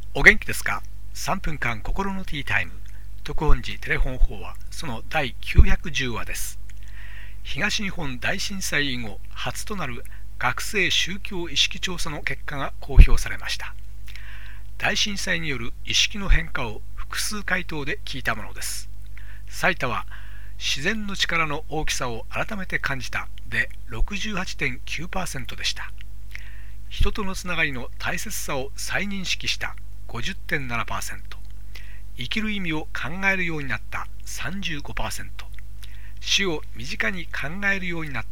お元気ですか？ 3 分間心のティータイム特本寺テレフォン法話その第910話です。東日本大震災以後初となる学生宗教意識調査の結果が公表されました。大震災による意識の変化を複数回答で聞いたものです。最多は自然の力の大きさを改めて感じたで 68.9% でした。人とのつながりの大切さを再認識した 50.7%、 生きる意味を考えるようになった 35%、 死を身近に考えるようになった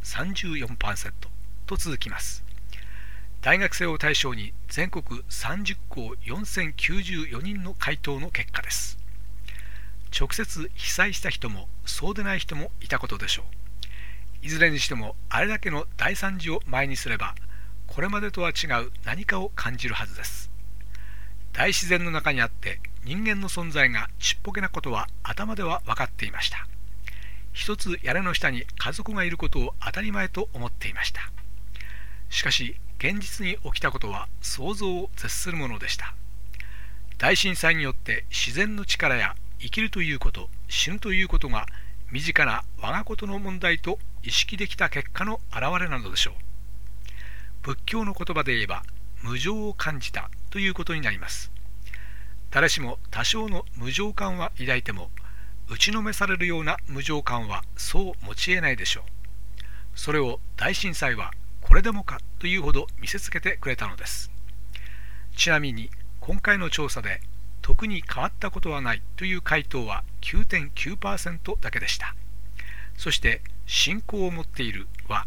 34% と続きます。大学生を対象に全国30校4094人の回答の結果です。直接被災した人もそうでない人もいたことでしょう。いずれにしてもあれだけの大惨事を前にすればこれまでとは違う何かを感じるはずです。大自然の中にあって人間の存在がちっぽけなことは頭では分かっていました。一つ屋根の下に家族がいることを当たり前と思っていました。しかし現実に起きたことは想像を絶するものでした。大震災によって自然の力や生きるということ、死ぬということが身近な我がことの問題と意識できた結果の表れなのでしょう。仏教の言葉で言えば無常を感じたということになります。誰しも多少の無常感は抱いても打ちのめされるような無常感はそう持ち得ないでしょう。それを大震災はこれでもかというほど見せつけてくれたのです。ちなみに今回の調査で特に変わったことはないという回答は 9.9% だけでした。そして信仰を持っているは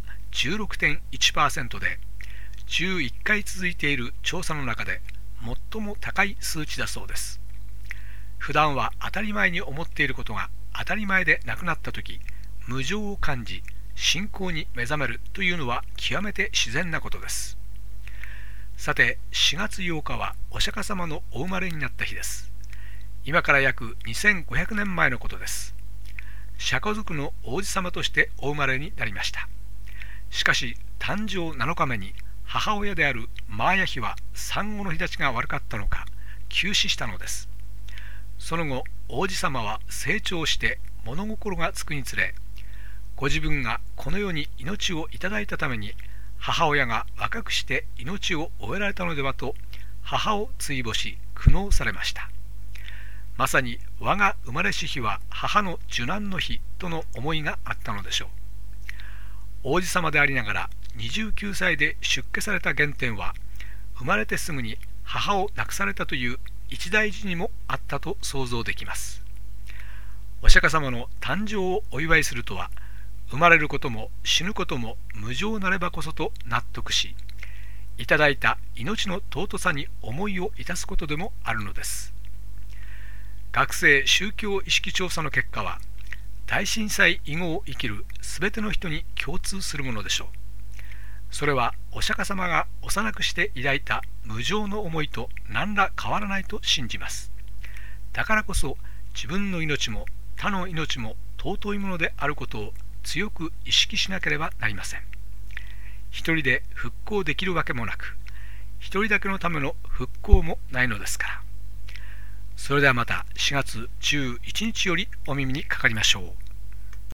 16.1% で11回続いている調査の中で最も高い数値だそうです。普段は当たり前に思っていることが当たり前でなくなったとき、無常を感じ信仰に目覚めるというのは極めて自然なことです。さて4月8日はお釈迦様のお生まれになった日です。今から約2500年前のことです。釈迦族の王子様としてお生まれになりました。しかし誕生7日目に母親であるマーヤ妃は産後の日立ちが悪かったのか急死したのです。その後王子様は成長して物心がつくにつれ、ご自分がこの世に命をいただいたために母親が若くして命を終えられたのではと母を追悼し苦悩されました。まさに我が生まれし日は母の受難の日との思いがあったのでしょう。王子様でありながら29歳で出家された原点は生まれてすぐに母を亡くされたという一大事にもあったと想像できます。お釈迦様の誕生をお祝いするとは生まれることも死ぬことも無常なればこそと納得し、いただいた命の尊さに思いをいたすことでもあるのです。学生宗教意識調査の結果は大震災以後を生きるすべての人に共通するものでしょう。それはお釈迦様が幼くして抱いた無常の思いと何ら変わらないと信じます。だからこそ自分の命も他の命も尊いものであることを強く意識しなければなりません。一人で復興できるわけもなく、一人だけのための復興もないのですから。それではまた4月11日よりお耳にかかりましょう。